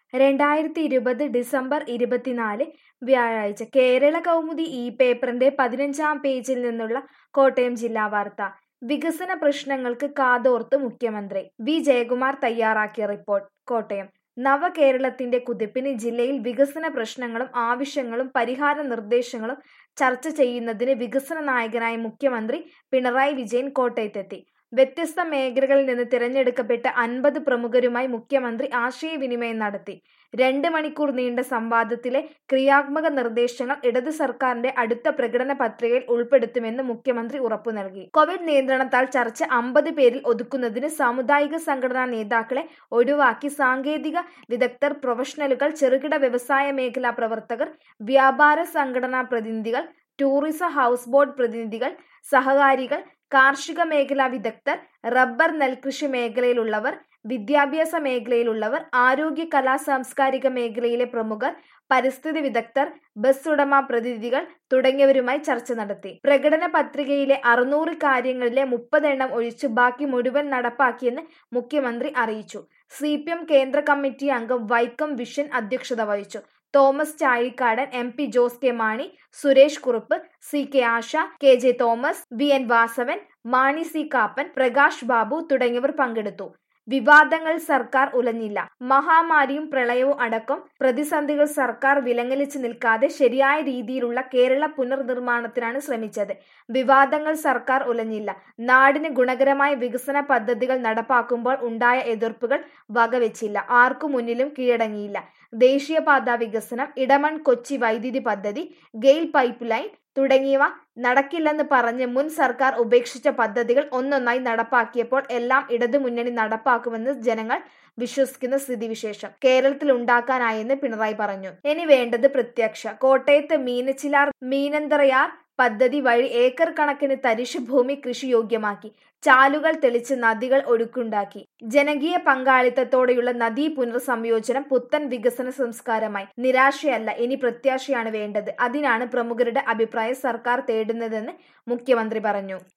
2020 December 24 വ്യാഴാഴ്ച കേരള കൗമുദി ഈ പേപ്പറിന്റെ 15-ാം പേജിൽ നിന്നുള്ള കോട്ടയം ജില്ലാ വാർത്ത. വികസന പ്രശ്നങ്ങൾക്ക് കാതോർത്ത് മുഖ്യമന്ത്രി. വി ജയകുമാർ തയ്യാറാക്കിയ റിപ്പോർട്ട്. കോട്ടയം. നവകേരളത്തിന്റെ കുതിപ്പിന് ജില്ലയിൽ വികസന പ്രശ്നങ്ങളും ആവശ്യങ്ങളും പരിഹാര നിർദ്ദേശങ്ങളും ചർച്ച ചെയ്യുന്നതിന് വികസന നായകനായ മുഖ്യമന്ത്രി പിണറായി വിജയൻ കോട്ടയത്തെത്തി. വ്യത്യസ്ത മേഖലകളിൽ നിന്ന് തിരഞ്ഞെടുക്കപ്പെട്ട 50 പ്രമുഖരുമായി മുഖ്യമന്ത്രി ആശയവിനിമയം നടത്തി. 2 മണിക്കൂർ നീണ്ട സംവാദത്തിലെ ക്രിയാത്മക നിർദ്ദേശങ്ങൾ ഇടത് സർക്കാരിന്റെ അടുത്ത പ്രകടന പത്രികയിൽ ഉൾപ്പെടുത്തുമെന്ന് മുഖ്യമന്ത്രി ഉറപ്പു നൽകി. കോവിഡ് നിയന്ത്രണത്താൽ ചർച്ച 50 പേരിൽ ഒതുക്കുന്നതിന് സാമുദായിക സംഘടനാ നേതാക്കളെ ഒഴിവാക്കി സാങ്കേതിക വിദഗ്ധർ, പ്രൊഫഷണലുകൾ, ചെറുകിട വ്യവസായ മേഖലാ പ്രവർത്തകർ, വ്യാപാര സംഘടനാ പ്രതിനിധികൾ, ടൂറിസം ഹൗസ് ബോർഡ് പ്രതിനിധികൾ, സഹകാരികൾ, കാർഷിക മേഖലാ വിദഗ്ധർ, റബ്ബർ നെൽകൃഷി മേഖലയിലുള്ളവർ, വിദ്യാഭ്യാസ മേഖലയിലുള്ളവർ, ആരോഗ്യ കലാ സാംസ്കാരിക മേഖലയിലെ പ്രമുഖർ, പരിസ്ഥിതി വിദഗ്ധർ, ബസ് ഉടമ പ്രതിനിധികൾ തുടങ്ങിയവരുമായി ചർച്ച നടത്തി. പ്രകടന പത്രികയിലെ 600 കാര്യങ്ങളിലെ 30 എണ്ണം ഒഴിച്ച് ബാക്കി മുഴുവൻ നടപ്പാക്കിയെന്ന് മുഖ്യമന്ത്രി അറിയിച്ചു. CPM കേന്ദ്ര കമ്മിറ്റി അംഗം വൈക്കം വിഷൻ അധ്യക്ഷത വഹിച്ചു. Thomas Chazhikadan, MP Jose K Mani, Suresh Kurup, CK Asha, KJ Thomas, VN Vasavan, Mani C Kappan, Prakash Babu തുടങ്ങിയവർ പങ്കെടുത്തു. വിവാദങ്ങൾ സർക്കാർ ഉലഞ്ഞില്ല. മഹാമാരിയും പ്രളയവും അടക്കം പ്രതിസന്ധികൾ സർക്കാർ വിലങ്ങലിച്ച് നിൽക്കാതെ ശരിയായ രീതിയിലുള്ള കേരള പുനർനിർമ്മാണത്തിനാണ് ശ്രമിച്ചത്. വിവാദങ്ങൾ സർക്കാർ ഉലഞ്ഞില്ല. നാടിന് ഗുണകരമായ വികസന പദ്ധതികൾ നടപ്പാക്കുമ്പോൾ ഉണ്ടായ എതിർപ്പുകൾ വകവെച്ചില്ല. ആർക്കു മുന്നിലും കീഴടങ്ങിയില്ല. ദേശീയപാതാ വികസനം, ഇടമൺ കൊച്ചി വൈദ്യുതി പദ്ധതി, ഗെയിൽ പൈപ്പ് ലൈൻ തുടങ്ങിയവ നടക്കില്ലെന്ന് പറഞ്ഞ് മുൻ സർക്കാർ ഉപേക്ഷിച്ച പദ്ധതികൾ ഒന്നൊന്നായി നടപ്പാക്കിയപ്പോൾ എല്ലാം ഇടതുമുന്നണി നടപ്പാക്കുമെന്ന് ജനങ്ങൾ വിശ്വസിക്കുന്ന സ്ഥിതിവിശേഷം കേരളത്തിൽ ഉണ്ടാക്കാനായെന്ന് പിണറായി പറഞ്ഞു. ഇനി വേണ്ടത് പ്രത്യക്ഷ. കോട്ടയത്ത് മീനച്ചിലാർ മീനന്തറയാർ പദ്ധതി വഴി ഏക്കർ കണക്കിന് തരിശു ഭൂമി കൃഷിയോഗ്യമാക്കി. ചാലുകൾ തെളിച്ച് നദികൾ ഒഴുക്കുണ്ടാക്കി. ജനകീയ പങ്കാളിത്തത്തോടെയുള്ള നദീ പുനർസംയോജനം പുത്തൻ വികസന സംസ്കാരമായി. നിരാശയല്ല, ഇനി പ്രത്യാശയാണ് വേണ്ടത്. അതിനാണ് പ്രമുഖരുടെ അഭിപ്രായം സർക്കാർ തേടുന്നതെന്ന് മുഖ്യമന്ത്രി പറഞ്ഞു.